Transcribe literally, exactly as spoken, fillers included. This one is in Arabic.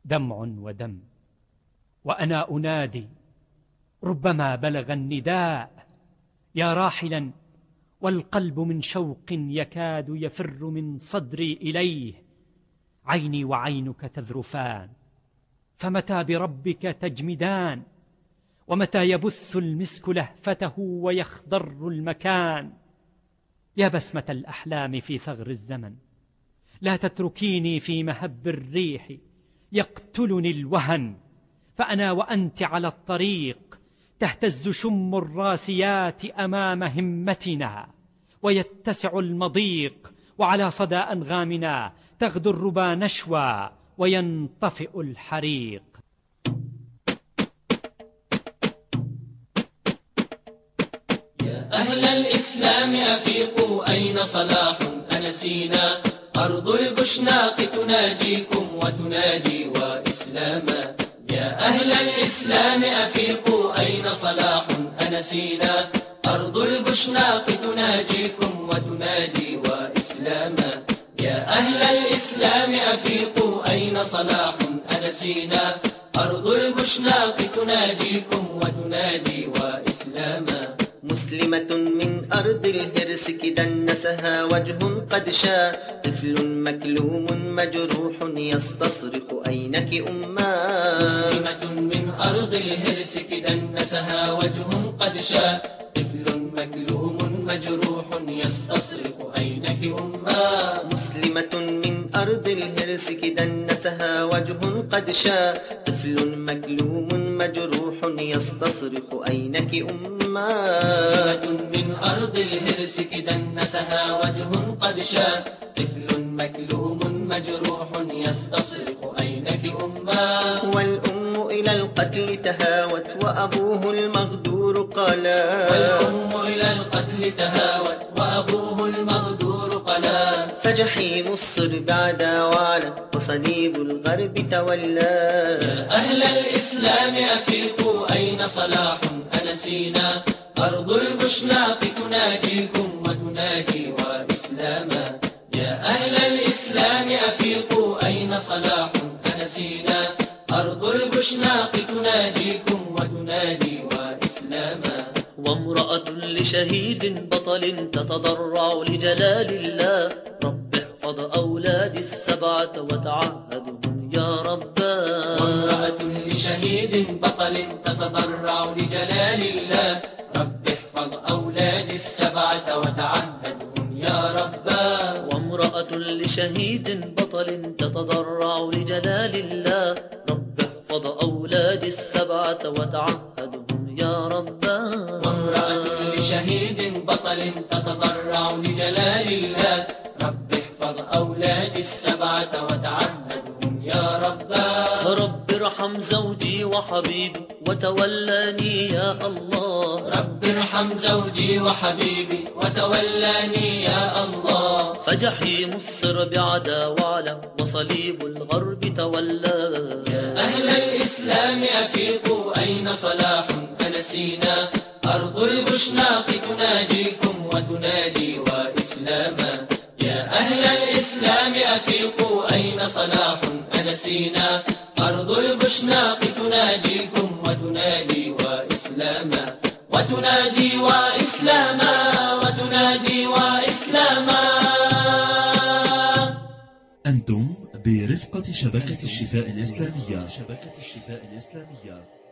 دمع ودم وأنا أنادي، ربما بلغ النداء يا راحلا والقلب من شوق يكاد يفر من صدري إليه. عيني وعينك تذرفان، فمتى بربك تجمدان؟ ومتى يبث المسك لهفته ويخضر المكان؟ يا بسمة الأحلام في ثغر الزمن، لا تتركيني في مهب الريح يقتلني الوهن. فأنا وأنت على الطريق، تهتز شم الراسيات أمام همتنا، ويتسع المضيق، وعلى صدى أنغامنا تغدو الربا نشوى وينطفئ الحريق. يا أهل الإسلام أفيقوا، أين صلاح أنسينا؟ أرض البشناق تناجيكم وتنادي وإسلاما. يا أهل الإسلام أفيقوا، أين صلاح أنسينا؟ أرض البشناق تناجيكم وتنادي وإسلاما. يا أهل الإسلام أفيقوا، أين صلاح أنسينا؟ أرض البشناق تناجيكم وتنادي وإسلاما. مسلمة من أرض الهرسك دنسها وجه قد شاء، طفل مكلوم مجروح يستصرخ أينك أما. مسلمة من أرض الهرسك دنسها وجه قد شاء، طفل مكلوم مجروح يستصرخ أينك أما. مسلمة من أرض الهرسك دنسها وجه قد شاء، طفل مكلوم مجروح يستصرخ أينك أما. مسلمة من أرض الهرسك دنسها وجه قد شاء، طفل مكلوم مجروح يستصرخ أينك أما. والأم إلى القتل تهاوت وأبوه المغدور قالا. والأم إلى القتل تهاوت وأبوه المغدور قالا. فجحيم الصرب عدا وعلا وصليب الغرب تولى. يا أهل الإسلام أفيقوا، أين صلاح أنسينا؟ أرض البشناق تناجيكم وتنادي وإسلاما. يا أهل الإسلام أفيقوا، أين صلاح أنسينا؟ أرض البشناق تناجيكم وتنادي وإسلاما. وامرأة لشهيد بطل تتضرع لجلال الله، رب احفظ أولادي السبعة وتعهدهم يا ربا. وامرأة لشهيد بطل تتضرع لجلال الله، رب احفظ أولادي السبعة وتعهدهم يا ربا. وامرأة لشهيد بطل تتضرع لجلال الله، رب احفظ أولادي السبعة وتعهدهم يا ربا. وامرأة لشهيد بطل تتضرع لجلال الله، رب احفظ أولادي السبعة وتعهدهم يا ربا. رب ارحم زوجي وحبيبي وتولاني يا الله. رب ارحم زوجي وحبيبي وتولاني يا الله. فجحيم الصرب عدا وعلا وصليب الغرب تولى. يا أهل الإسلام أفيقوا، أين صلاح أنسينا؟ أرض البشناق تناجيكم وتنادي وإسلاما. يا أهل الإسلام أفيقوا، أين صلاح أنسينا؟ أرض البشناق تناجيكم وتنادي وإسلاما. وتنادي وإسلاما، وتنادي وإسلاما. أنتم برفقة شبكة الشفاء الإسلامية. شبكة الشفاء الإسلامية.